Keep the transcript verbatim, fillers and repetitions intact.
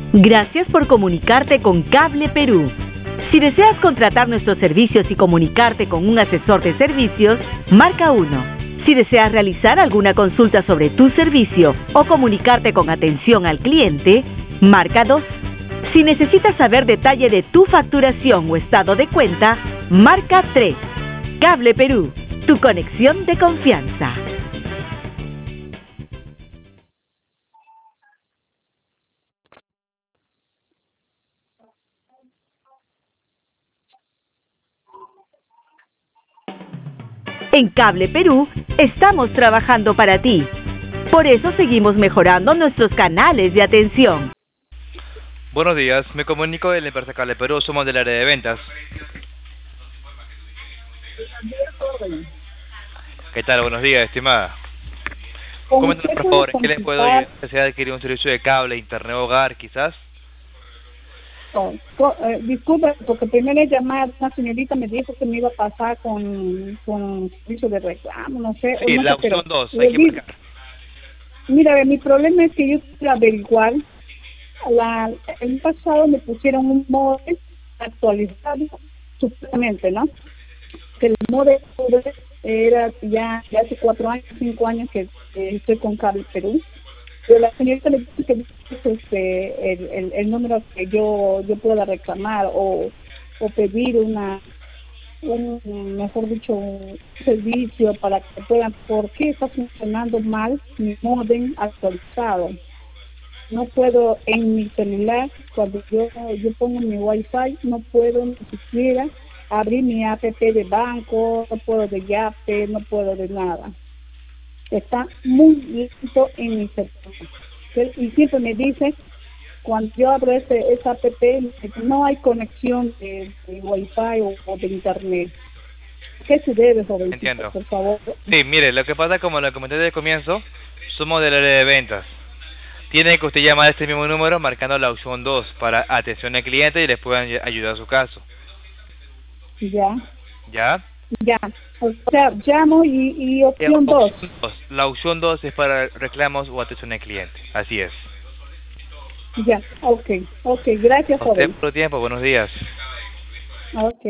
Gracias por comunicarte con Cable Perú. Si deseas contratar nuestros servicios y comunicarte con un asesor de servicios, marca uno. Si deseas realizar alguna consulta sobre tu servicio o comunicarte con atención al cliente, marca dos. Si necesitas saber detalle de tu facturación o estado de cuenta, marca tres. Cable Perú, tu conexión de confianza. En Cable Perú estamos trabajando para ti. Por eso seguimos mejorando nuestros canales de atención. Buenos días, me comunico de la empresa Cable Perú, somos del área de ventas. ¿Qué tal? Buenos días, estimada. Coméntanos, por favor, ¿en qué le puedo ayudar? ¿Desea adquirir un servicio de cable, internet, hogar, quizás? Oh, eh, disculpe, porque primero llamar, una señorita me dijo que me iba a pasar con, con servicio de reclamo, no sé. Sí, no la sé, opción dos, hay que marcar. Mira, mi problema es que yo quiero averiguar, la, el pasado me pusieron un modem actualizado, supuestamente, ¿no? Que el modem era ya, ya hace cuatro años, cinco años que, que estoy con Cable Perú. Pero la señorita le dice que este, el, el, el número que yo yo pueda reclamar o, o pedir una un mejor dicho un servicio para que puedan, ¿por qué está funcionando mal mi modem actualizado? No puedo en mi celular, cuando yo yo pongo mi wifi, no puedo ni siquiera abrir mi app de banco, no puedo de Yape, no puedo de nada. Está muy lento en mi celular. Y siempre me dice, cuando yo abro ese, esa app, no hay conexión de, de wifi o, o de internet. ¿Qué se debe, jovencito? Entiendo. Por favor. Sí, mire, lo que pasa, como lo comenté desde el comienzo, somos del área de ventas. Tiene que usted llamar a este mismo número marcando la opción dos para atención al cliente y les puedan ayudar a su caso. Ya. ¿Ya? Ya. O sea, llamo y, y opción dos. La opción dos es para reclamos o atención al cliente. Así es. Ya, ok. Ok, gracias, A usted joven. por el tiempo, buenos días. Ok.